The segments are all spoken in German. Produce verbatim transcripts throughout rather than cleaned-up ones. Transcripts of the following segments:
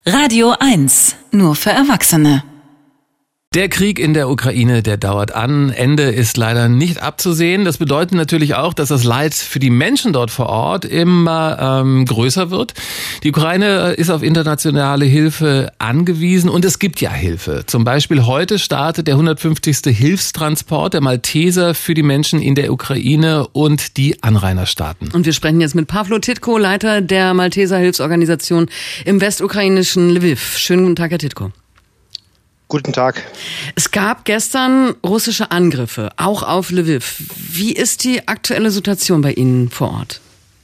Radio eins, nur für Erwachsene. Der Krieg in der Ukraine, der dauert an. Ende ist leider nicht abzusehen. Das bedeutet natürlich auch, dass das Leid für die Menschen dort vor Ort immer ähm, größer wird. Die Ukraine ist auf internationale Hilfe angewiesen und es gibt ja Hilfe. Zum Beispiel heute startet der hundertfünfzigste Hilfstransport der Malteser für die Menschen in der Ukraine und die Anrainerstaaten. Und wir sprechen jetzt mit Pawlo Titko, Leiter der Malteser Hilfsorganisation im westukrainischen Lviv. Schönen guten Tag, Herr Titko. Guten Tag. Es gab gestern russische Angriffe, auch auf Lviv. Wie ist die aktuelle Situation bei Ihnen vor Ort?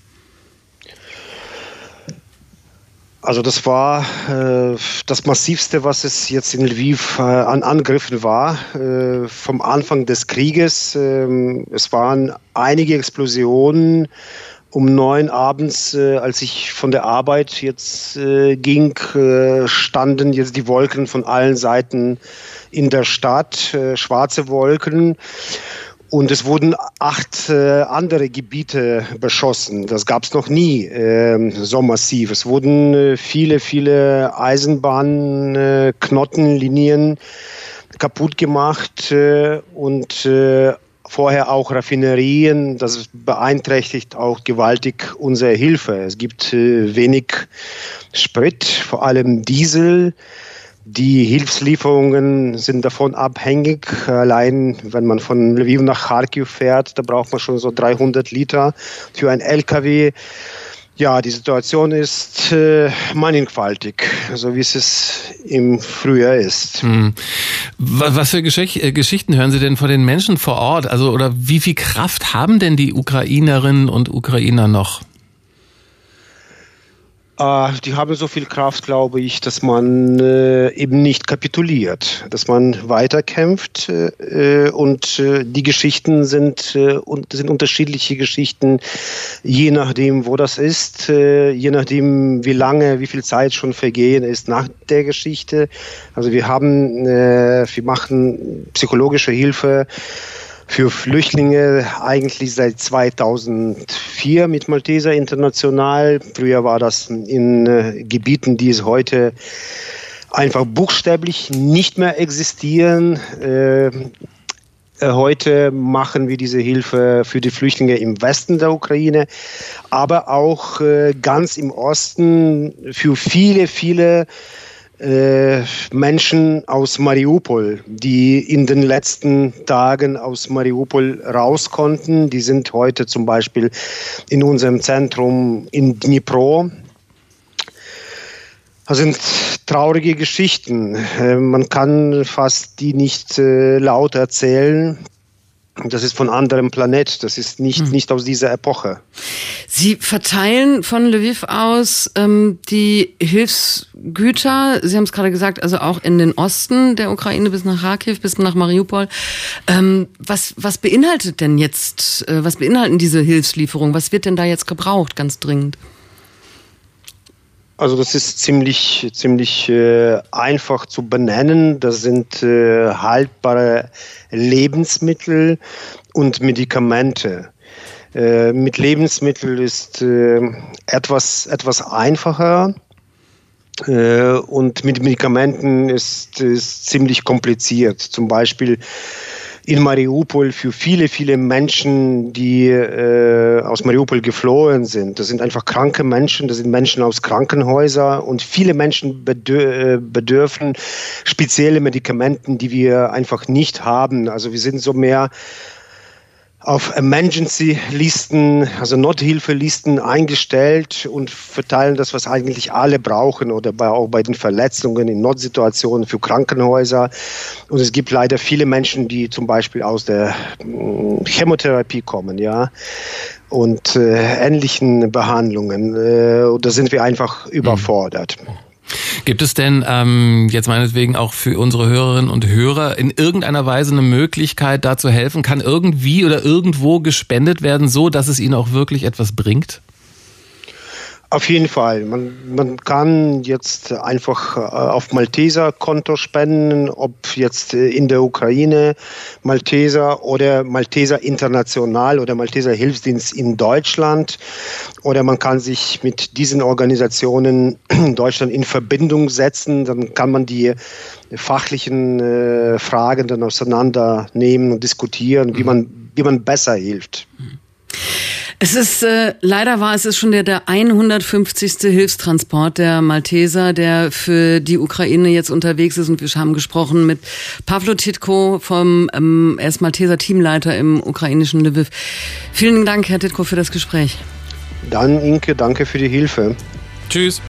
Also das war äh, das Massivste, was es jetzt in Lviv äh, an Angriffen war, äh, vom Anfang des Krieges. Äh, es waren einige Explosionen. Um neun abends, äh, als ich von der Arbeit jetzt äh, ging, äh, standen jetzt die Wolken von allen Seiten in der Stadt, äh, schwarze Wolken. Und es wurden acht äh, andere Gebiete beschossen. Das gab es noch nie äh, so massiv. Es wurden äh, viele, viele Eisenbahnen, äh, Knottenlinien kaputt gemacht äh, und äh, vorher auch Raffinerien. Das beeinträchtigt auch gewaltig unsere Hilfe. Es gibt äh, wenig Sprit, vor allem Diesel. Die Hilfslieferungen sind davon abhängig. Allein wenn man von Lviv nach Kharkiv fährt, da braucht man schon so dreihundert Liter für ein L K W. Ja, die Situation ist äh, mannigfaltig, so wie es es im Frühjahr ist. Hm. Was für Geschicht- äh, Geschichten hören Sie denn von den Menschen vor Ort? Also, oder wie viel Kraft haben denn die Ukrainerinnen und Ukrainer noch? Äh, die haben so viel Kraft, glaube ich, dass man äh, eben nicht kapituliert, dass man weiterkämpft äh, und äh, die Geschichten sind, äh, und, sind unterschiedliche Geschichten, je nachdem, wo das ist, äh, je nachdem, wie lange, wie viel Zeit schon vergehen ist nach der Geschichte. Also wir haben, äh, wir machen psychologische Hilfe für Flüchtlinge eigentlich seit zweitausendvier mit Malteser International. Früher war das in äh, Gebieten, die es heute einfach buchstäblich nicht mehr existieren. Äh, heute machen wir diese Hilfe für die Flüchtlinge im Westen der Ukraine, aber auch äh, ganz im Osten für viele, viele Menschen aus Mariupol, die in den letzten Tagen aus Mariupol raus konnten. Die sind heute zum Beispiel in unserem Zentrum in Dnipro. Das sind traurige Geschichten. Man kann fast die nicht laut erzählen. Das ist von anderem Planet. Das ist nicht, hm. nicht aus dieser Epoche. Sie verteilen von Lviv aus ähm, die Hilfsgüter. Sie haben es gerade gesagt, also auch in den Osten der Ukraine bis nach Kharkiv, bis nach Mariupol. Ähm, was, was beinhaltet denn jetzt, äh, was beinhalten diese Hilfslieferungen? Was wird denn da jetzt gebraucht, ganz dringend? Also das ist ziemlich, ziemlich äh, einfach zu benennen. Das sind äh, haltbare Lebensmittel und Medikamente. Äh, mit Lebensmitteln ist äh, etwas, etwas einfacher. Äh, und mit Medikamenten ist es ziemlich kompliziert. Zum Beispiel in Mariupol für viele, viele Menschen, die äh, aus Mariupol geflohen sind. Das sind einfach kranke Menschen, das sind Menschen aus Krankenhäusern und viele Menschen bedür- bedürfen spezielle Medikamenten, die wir einfach nicht haben. Also wir sind so mehr auf Emergency-Listen, also Nothilfelisten eingestellt und verteilen das, was eigentlich alle brauchen oder bei, auch bei den Verletzungen in Notsituationen für Krankenhäuser. Und es gibt leider viele Menschen, die zum Beispiel aus der äh, Chemotherapie kommen, ja, und äh, ähnlichen Behandlungen. Äh, da sind wir einfach überfordert. Mhm. Gibt es denn ähm, jetzt meinetwegen auch für unsere Hörerinnen und Hörer in irgendeiner Weise eine Möglichkeit, da zu helfen? Kann irgendwie oder irgendwo gespendet werden, so dass es ihnen auch wirklich etwas bringt? Auf jeden Fall. Man, man kann jetzt einfach auf Malteser-Konto spenden, ob jetzt in der Ukraine Malteser oder Malteser International oder Malteser Hilfsdienst in Deutschland. Oder man kann sich mit diesen Organisationen in Deutschland in Verbindung setzen. Dann kann man die fachlichen äh, Fragen dann auseinandernehmen und diskutieren, wie man, wie man besser hilft. Es ist, äh, leider war es ist schon der, der hundertfünfzigste Hilfstransport der Malteser, der für die Ukraine jetzt unterwegs ist. Und wir haben gesprochen mit Pawlo Titko, vom, ähm, er ist Malteser Teamleiter im ukrainischen Lviv. Vielen Dank, Herr Titko, für das Gespräch. Dann, Inke, danke für die Hilfe. Tschüss.